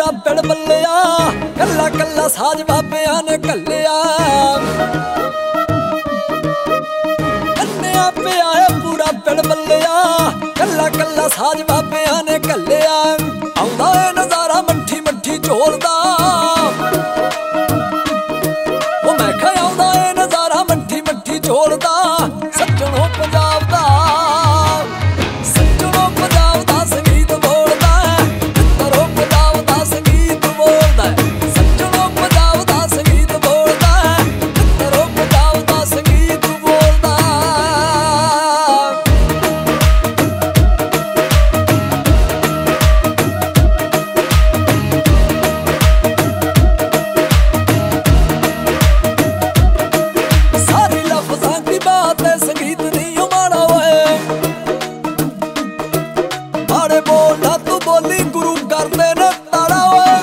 पूरा पिंड बल्लिया, कल्ला कल्ला साज बाबिया ने कल्लिया। अन्निया पे आया पूरा पिंड बल्लिया, कल्ला कल्ला साज बाबिया ने कल्लिया। आउंदा ए नजारा मट्ठी मट्ठी झोलदा, ओ मैं कहा आउंदा ए नजारा मट्ठी मट्ठी झोलदा। सज्जणों पंजाब दा, सज्जणों पंजाब दा संगीत बोलदा, मित्तरों पंजाब दा संगीत बोलदा। सज्जणों पंजाब दा संगीत बोलदा, मित्तरों पंजाब दा संगीत बोलदा। सारी लफ्ज़ां दी बात है, संगीत नहीं हो माड़ा होए। माड़े बोलना तू बोली गुरु करदे ने ताड़ा होए।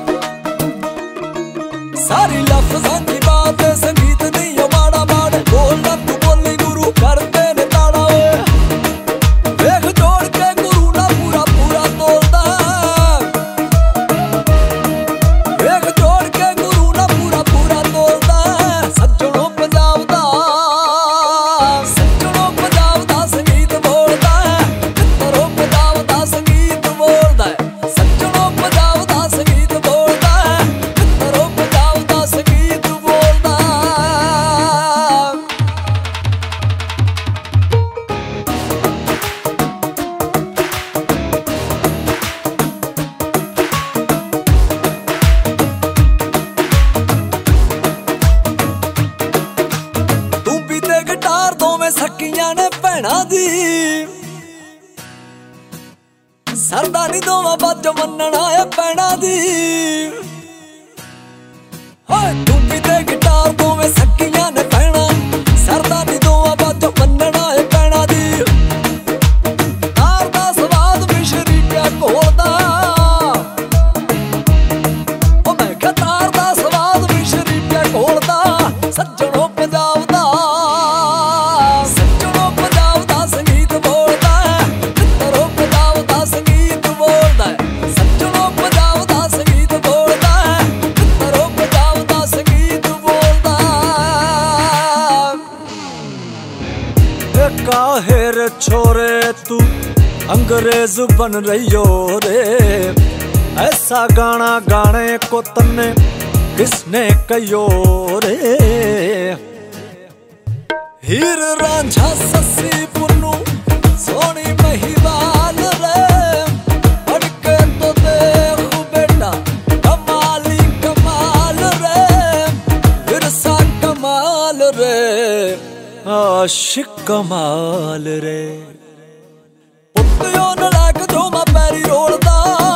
सारी लफ्ज़ां दी बात है, संगीत नहीं हो माड़ा। माड़े बोलना तू बोली गुरु करदे ने ताड़ा होए। वेख जोड़ के गुरु ना पूरा पूरा तोलदा, वेख जोड़ के गुरु ना पूरा पूरा तोलदा। सज्जणों पंजाब दा, सज्जणों पंजाब दा संगीत बोलदा, मित्तरों पंजाब दा संगीत बोलदा। सज्जणों पंजाब दा संगीत बोलदा, मित्तरों पंजाब दा संगीत बोलदा। तूंबी ते गिटार दोवें सकियां ने भैणां दी, सरदानी दोवां बाजो मन्नना है भैणां दी। होए तूंबी ते गिटार दोवें सकियां ने भैणां, सरदानी दोवां बाजो मन्नना है भैणां दी। तार दा स्वाद मिश्री क्या घोलदा, ओ मैं कहा तार दा स्वाद मिश्री क्या घोलदा। सज्जणों पंजाब दा, सज्जणों पंजाब दा संगीत बोलदा, मित्तरों पंजाब दा संगीत बोलदा। सज्जणों पंजाब दा संगीत बोलदा, मित्तरों पंजाब दा संगीत बोलदा। काहे रे छोरे तू अंग्रेज बन रही हो रे, ऐसा गाना गाने को तन्ने किसने कहियो रे। हीर रांझा सस्सी पुन्नू सोनी महिवाल रे, पढ़के तो देख बेटा कमाली कमाल रे, विरसा कमाल रे, आशिक कमाल रे। उत्तियों नलाक जो मैं पैरी रोलदा,